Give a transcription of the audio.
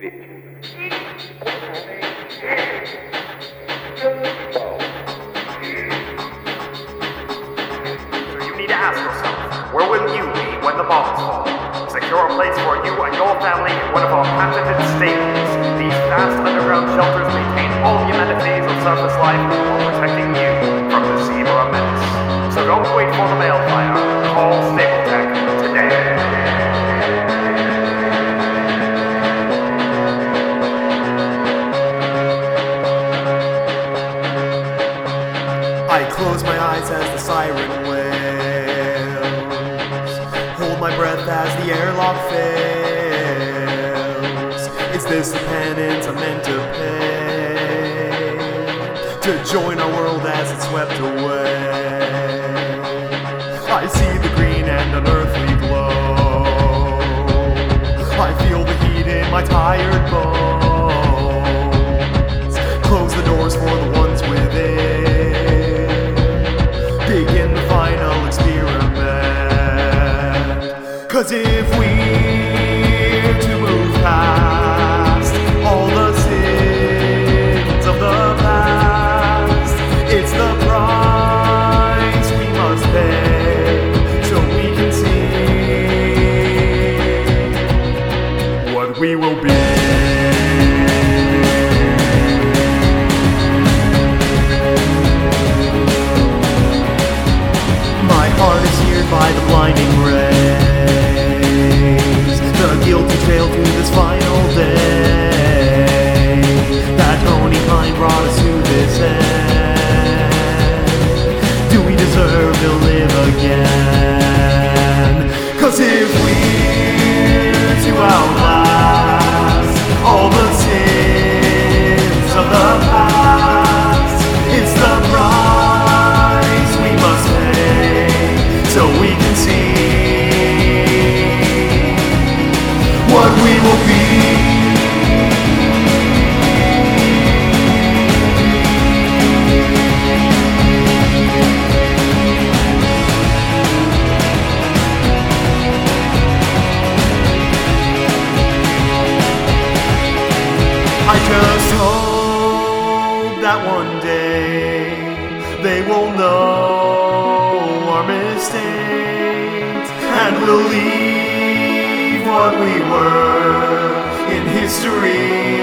you need to ask yourself, where will you be when the bombs fall? Secure a place for you and your family in one of our patented stables. These vast underground shelters maintain all the amenities of surface life while protecting you from the Zebra menace. So don't wait for the mail flyer. Call Stapletech today. I close my eyes as the siren wails, hold my breath as the airlock fails. Is this the penance I'm meant to pay, to join our world as it's swept away? I see the green and unearthly glow, I feel the heat in my tired bones. Close the doors for the ones within, begin the final experiment. 'Cause if we're to move past all the sins of the past, it's the price we must pay so we can see what we will be. By the blinding rays, the guilty trail to this final day. That only kind brought us to this end. Do we deserve to live again? 'Cause if we're to outlast all the sins of the past, it's the price we must pay so we can see what we will be. I just hope that one day they will know our mistakes and we'll leave what we were in history.